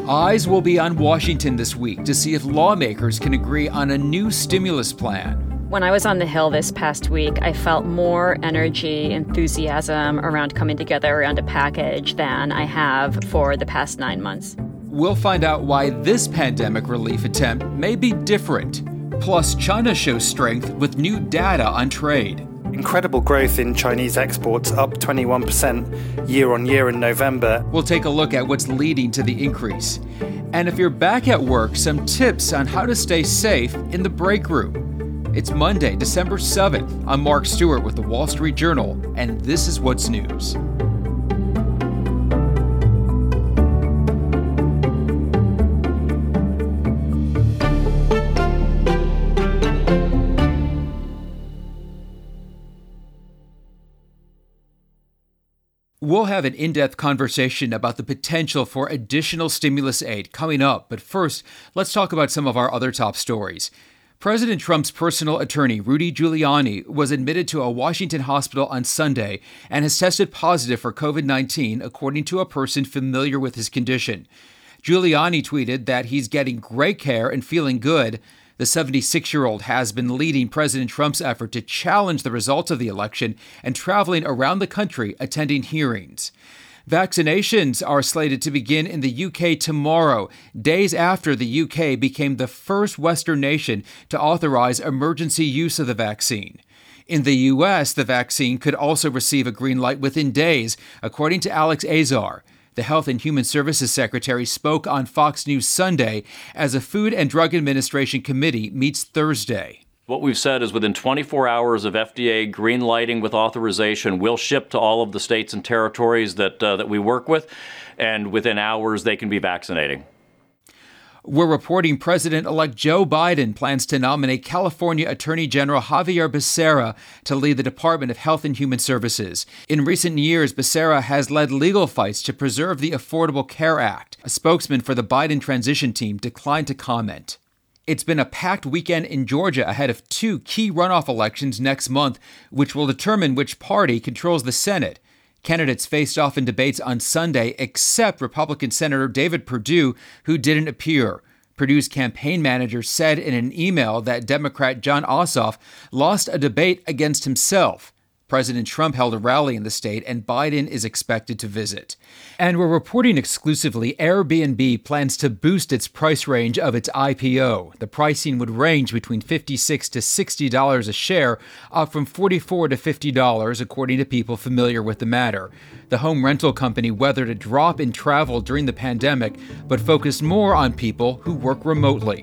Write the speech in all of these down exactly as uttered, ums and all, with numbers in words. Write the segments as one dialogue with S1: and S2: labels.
S1: Eyes will be on Washington this week to see if lawmakers can agree on a new stimulus plan.
S2: When I was on the Hill this past week, I felt more energy, enthusiasm around coming together around a package than I have for the past nine months.
S1: We'll find out why this pandemic relief attempt may be different. Plus, China shows strength with new data on trade.
S3: Incredible growth in Chinese exports, up twenty-one percent year on year in November.
S1: We'll take a look at what's leading to the increase. And if you're back at work, some tips on how to stay safe in the break room. It's Monday, December seventh. I'm Mark Stewart with the Wall Street Journal, and this is what's news. We'll have an in-depth conversation about the potential for additional stimulus aid coming up, but first, let's talk about some of our other top stories. President Trump's personal attorney, Rudy Giuliani, was admitted to a Washington hospital on Sunday and has tested positive for covid nineteen, according to a person familiar with his condition. Giuliani tweeted that he's getting great care and feeling good. The seventy-six-year-old has been leading President Trump's effort to challenge the results of the election and traveling around the country attending hearings. Vaccinations are slated to begin in the U K tomorrow, days after the U K became the first Western nation to authorize emergency use of the vaccine. In the U S, the vaccine could also receive a green light within days, according to Alex Azar. The Health and Human Services Secretary spoke on Fox News Sunday as a Food and Drug Administration committee meets Thursday.
S4: What we've said is within twenty-four hours of F D A green lighting with authorization, we'll ship to all of the states and territories that uh, that we work with, and within hours they can be vaccinating.
S1: We're reporting President-elect Joe Biden plans to nominate California Attorney General Xavier Becerra to lead the Department of Health and Human Services. In recent years, Becerra has led legal fights to preserve the Affordable Care Act. A spokesman for the Biden transition team declined to comment. It's been a packed weekend in Georgia ahead of two key runoff elections next month, which will determine which party controls the Senate. Candidates faced off in debates on Sunday, except Republican Senator David Perdue, who didn't appear. Perdue's campaign manager said in an email that Democrat Jon Ossoff lost a debate against himself. President Trump held a rally in the state, and Biden is expected to visit. And we're reporting exclusively Airbnb plans to boost its price range of its I P O. The pricing would range between fifty-six to sixty dollars a share, up from forty-four to fifty dollars, according to people familiar with the matter. The home rental company weathered a drop in travel during the pandemic, but focused more on people who work remotely.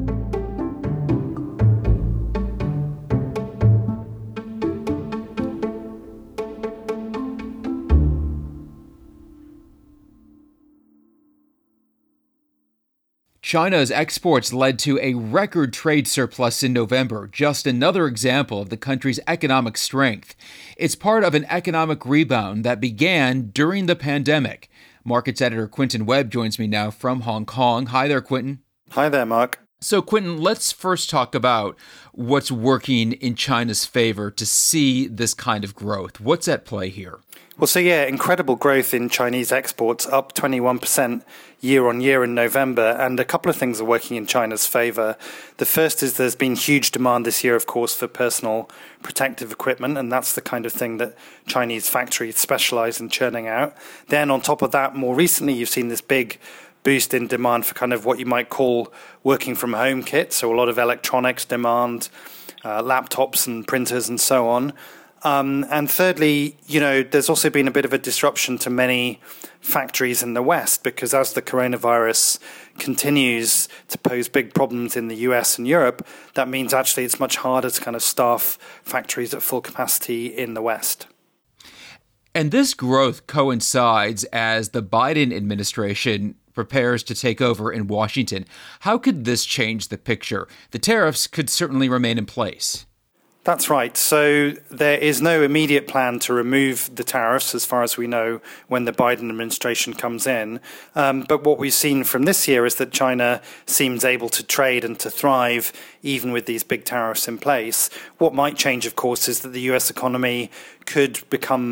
S1: China's exports led to a record trade surplus in November, just another example of the country's economic strength. It's part of an economic rebound that began during the pandemic. Markets editor Quentin Webb joins me now from Hong Kong. Hi there, Quentin.
S3: Hi there, Mark.
S1: So, Quentin, let's first talk about what's working in China's favor to see this kind of growth. What's at play here?
S3: Well, so yeah, incredible growth in Chinese exports, up twenty-one percent year on year in November. And a couple of things are working in China's favor. The first is there's been huge demand this year, of course, for personal protective equipment. And that's the kind of thing that Chinese factories specialize in churning out. Then on top of that, more recently, you've seen this big boost in demand for kind of what you might call working from home kits. So a lot of electronics demand, uh, laptops and printers and so on. Um, and thirdly, you know, there's also been a bit of a disruption to many factories in the West, because as the coronavirus continues to pose big problems in the U S and Europe, that means actually it's much harder to kind of staff factories at full capacity in the West.
S1: And this growth coincides as the Biden administration prepares to take over in Washington. How could this change the picture? The tariffs could certainly remain in place.
S3: That's right. So there is no immediate plan to remove the tariffs, as far as we know, when the Biden administration comes in. Um, but what we've seen from this year is that China seems able to trade and to thrive even with these big tariffs in place. What might change, of course, is that the U S economy could become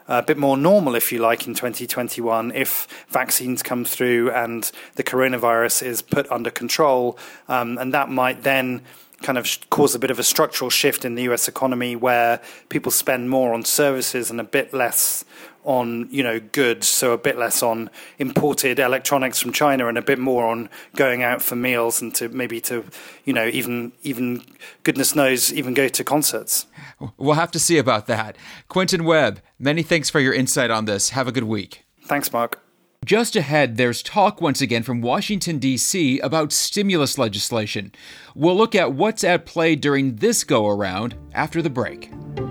S3: a bit more normal, if you like, in twenty twenty-one if vaccines come through and the coronavirus is put under control. Um, and that might then kind of cause a bit of a structural shift in the U S economy where people spend more on services and a bit less on, you know, goods, so a bit less on imported electronics from China and a bit more on going out for meals and to maybe to, you know, even, even goodness knows, even go to concerts.
S1: We'll have to see about that. Quentin Webb, many thanks for your insight on this. Have a good week.
S3: Thanks, Mark.
S1: Just ahead, there's talk once again from Washington, D C about stimulus legislation. We'll look at what's at play during this go-around after the break.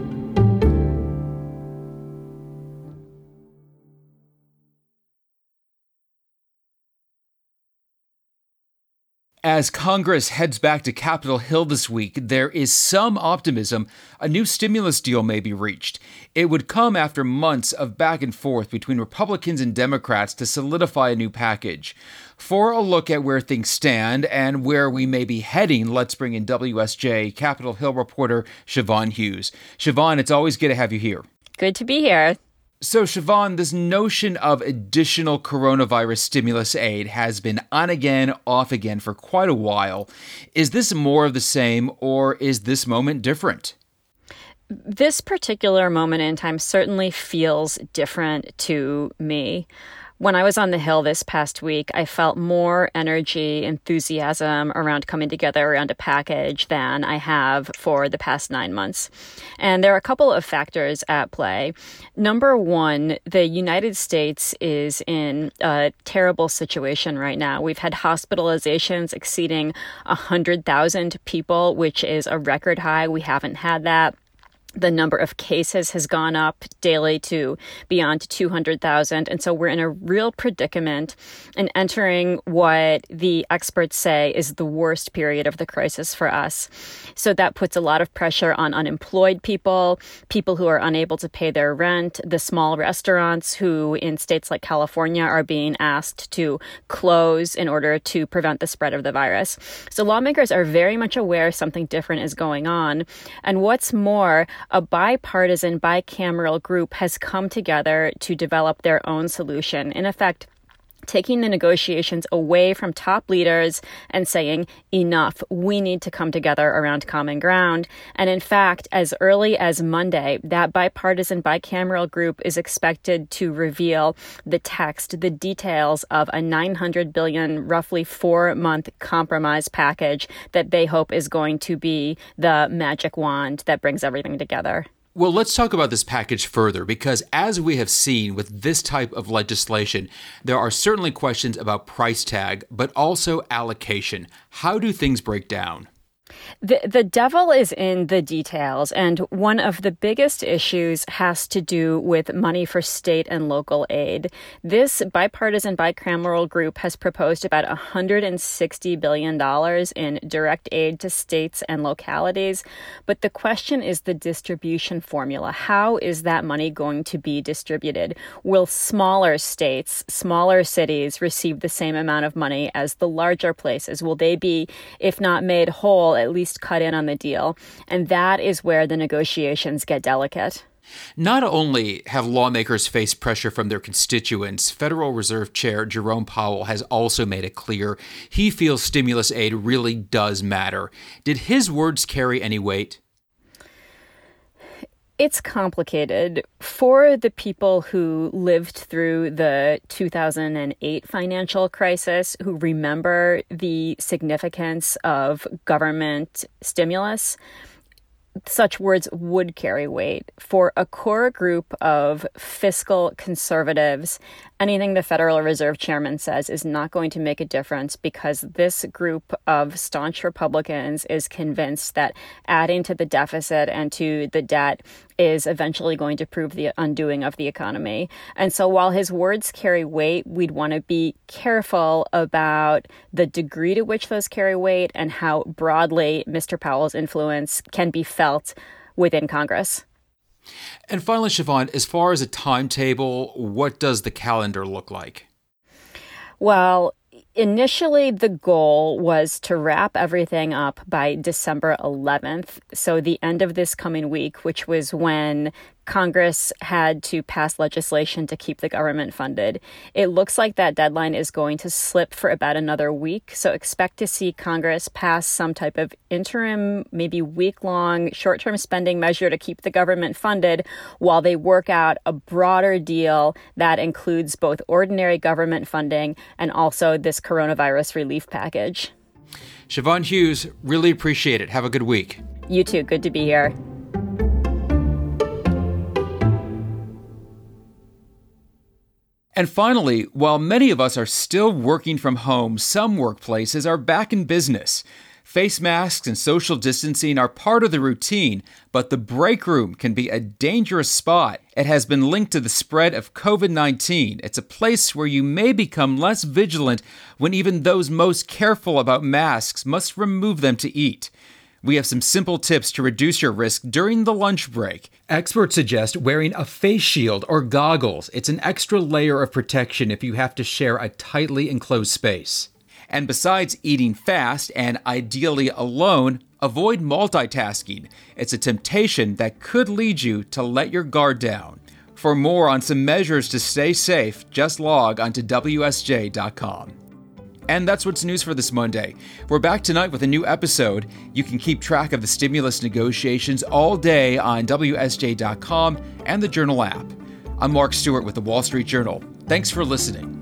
S1: As Congress heads back to Capitol Hill this week, there is some optimism a new stimulus deal may be reached. It would come after months of back and forth between Republicans and Democrats to solidify a new package. For a look at where things stand and where we may be heading, let's bring in W S J Capitol Hill reporter Siobhan Hughes. Siobhan, it's always good to have you here.
S2: Good to be here.
S1: So, Siobhan, this notion of additional coronavirus stimulus aid has been on again, off again for quite a while. Is this more of the same, or is this moment different?
S2: This particular moment in time certainly feels different to me. When I was on the Hill this past week, I felt more energy, enthusiasm around coming together around a package than I have for the past nine months. And there are a couple of factors at play. Number one, the United States is in a terrible situation right now. We've had hospitalizations exceeding one hundred thousand people, which is a record high. We haven't had that. The number of cases has gone up daily to beyond two hundred thousand. And so we're in a real predicament and entering what the experts say is the worst period of the crisis for us. So that puts a lot of pressure on unemployed people, people who are unable to pay their rent, the small restaurants who in states like California are being asked to close in order to prevent the spread of the virus. So lawmakers are very much aware something different is going on. And what's more, a bipartisan, bicameral group has come together to develop their own solution. In effect, taking the negotiations away from top leaders and saying, enough, we need to come together around common ground. And in fact, as early as Monday, that bipartisan bicameral group is expected to reveal the text, the details of a nine hundred billion dollars, roughly four-month compromise package that they hope is going to be the magic wand that brings everything together.
S1: Well, let's talk about this package further, because as we have seen with this type of legislation, there are certainly questions about price tag, but also allocation. How do things break down?
S2: The, the devil is in the details, and one of the biggest issues has to do with money for state and local aid. This bipartisan bicameral group has proposed about one hundred sixty billion dollars in direct aid to states and localities, but the question is the distribution formula. How is that money going to be distributed? Will smaller states, smaller cities receive the same amount of money as the larger places? Will they be, if not made whole, at least cut in on the deal? And that is where the negotiations get delicate.
S1: Not only have lawmakers faced pressure from their constituents, Federal Reserve Chair Jerome Powell has also made it clear he feels stimulus aid really does matter. Did his words carry any weight?
S2: It's complicated. For the people who lived through the two thousand eight financial crisis, who remember the significance of government stimulus, such words would carry weight. For a core group of fiscal conservatives, anything the Federal Reserve Chairman says is not going to make a difference, because this group of staunch Republicans is convinced that adding to the deficit and to the debt is eventually going to prove the undoing of the economy. And so while his words carry weight, we'd want to be careful about the degree to which those carry weight and how broadly Mister Powell's influence can be felt within Congress.
S1: And finally, Siobhan, as far as a timetable, what does the calendar look like?
S2: Well, initially, the goal was to wrap everything up by December eleventh, so the end of this coming week, which was when Congress had to pass legislation to keep the government funded. It looks like that deadline is going to slip for about another week. So expect to see Congress pass some type of interim, maybe week-long short-term spending measure to keep the government funded while they work out a broader deal that includes both ordinary government funding and also this coronavirus relief package.
S1: Siobhan Hughes, really appreciate it. Have a good week.
S2: You too. Good to be here.
S1: And finally, while many of us are still working from home, some workplaces are back in business. Face masks and social distancing are part of the routine, but the break room can be a dangerous spot. It has been linked to the spread of covid nineteen. It's a place where you may become less vigilant when even those most careful about masks must remove them to eat. We have some simple tips to reduce your risk during the lunch break. Experts suggest wearing a face shield or goggles. It's an extra layer of protection if you have to share a tightly enclosed space. And besides eating fast and ideally alone, avoid multitasking. It's a temptation that could lead you to let your guard down. For more on some measures to stay safe, just log onto W S J dot com. And that's what's news for this Monday. We're back tonight with a new episode. You can keep track of the stimulus negotiations all day on W S J dot com and the Journal app. I'm Mark Stewart with the Wall Street Journal. Thanks for listening.